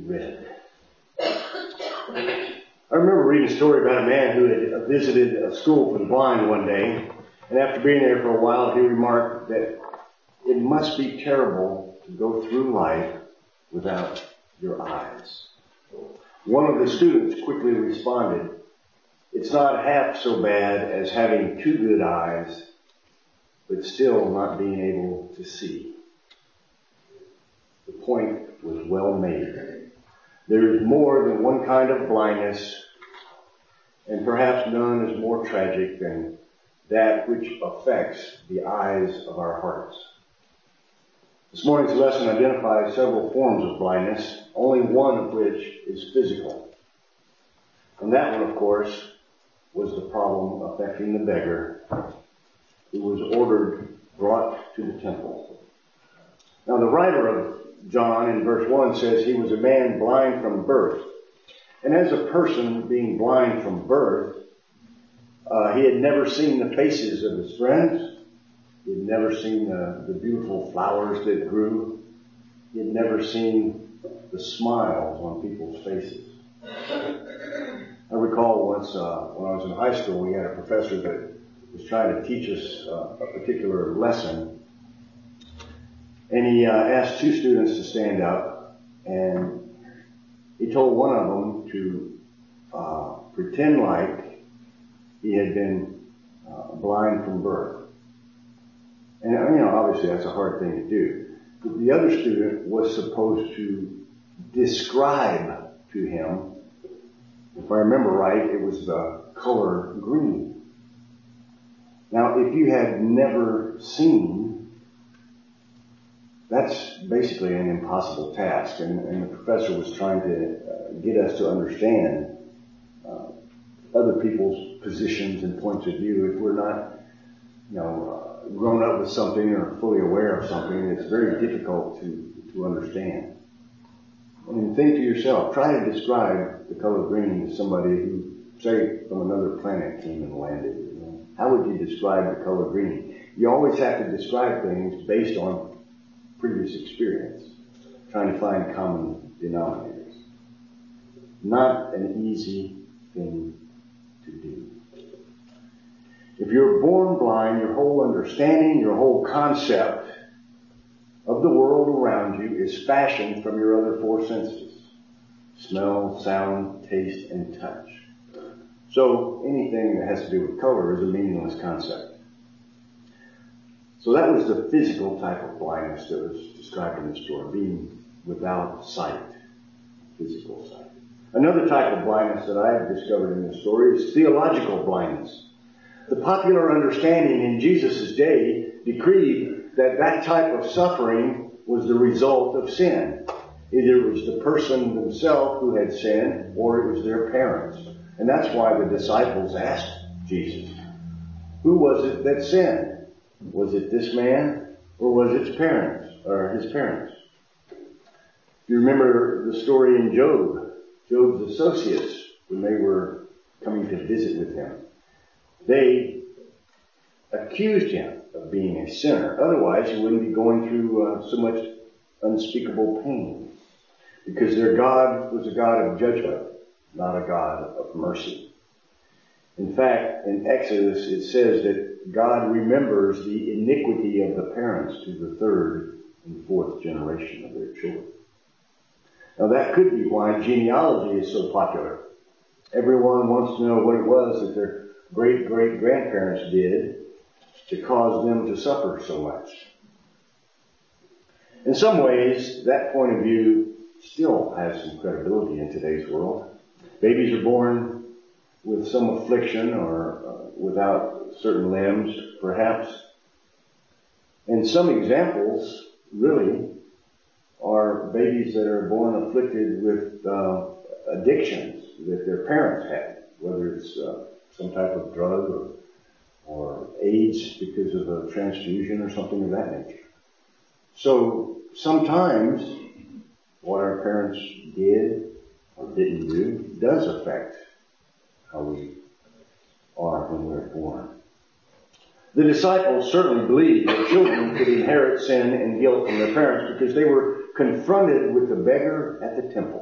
read. I remember reading a story about a man who had visited a school for the blind one day, and after being there for a while, he remarked that it must be terrible to go through life without your eyes. One of the students quickly responded, "It's not half so bad as having two good eyes, but still not being able to see." The point was well made. There is more than one kind of blindness, and perhaps none is more tragic than that which affects the eyes of our hearts. This morning's lesson identifies several forms of blindness, only one of which is physical. And that one, of course, was the problem affecting the beggar who was brought to the temple. Now, the writer of John in verse 1 says he was a man blind from birth. And as a person being blind from birth, he had never seen the faces of his friends. He had never seen the beautiful flowers that grew. He had never seen the smiles on people's faces. I recall once when I was in high school, we had a professor that was trying to teach us a particular lesson. And he asked two students to stand up, and he told one of them to pretend like he had been blind from birth. And, obviously that's a hard thing to do. But the other student was supposed to describe to him, if I remember right, it was the color green. Now, if you had never seen, that's basically an impossible task. And the professor was trying to get us to understand other people's positions and points of view. If we're not, grown up with something or fully aware of something, it's very difficult to understand. I mean, think to yourself, try to describe the color green to somebody who, say, from another planet came and landed. How would you describe the color green? You always have to describe things based on previous experience, trying to find common denominators. Not an easy thing to do. If you're born blind, your whole understanding, your whole concept of the world around you is fashioned from your other four senses: smell, sound, taste, and touch. So anything that has to do with color is a meaningless concept. So that was the physical type of blindness that was described in the story, being without sight, physical sight. Another type of blindness that I have discovered in this story is theological blindness. The popular understanding in Jesus' day decreed that type of suffering was the result of sin. Either it was the person themselves who had sinned, or it was their parents. And that's why the disciples asked Jesus, who was it that sinned? Was it this man, or was it his parents? If you remember the story in Job's associates, when they were coming to visit with him, they accused him of being a sinner. Otherwise, he wouldn't be going through so much unspeakable pain. Because their God was a God of judgment, not a God of mercy. In fact, in Exodus, it says that God remembers the iniquity of the parents to the third and fourth generation of their children. Now, that could be why genealogy is so popular. Everyone wants to know what it was that their great-great-grandparents did to cause them to suffer so much. In some ways, that point of view still has some credibility in today's world. Babies are born with some affliction or without certain limbs, perhaps. And some examples, really, are babies that are born afflicted with addictions that their parents had, whether it's some type of drug or AIDS because of a transfusion or something of that nature. So sometimes what our parents did or didn't do does affect how we are when we're born. The disciples certainly believed that children could inherit sin and guilt from their parents because they were confronted with the beggar at the temple.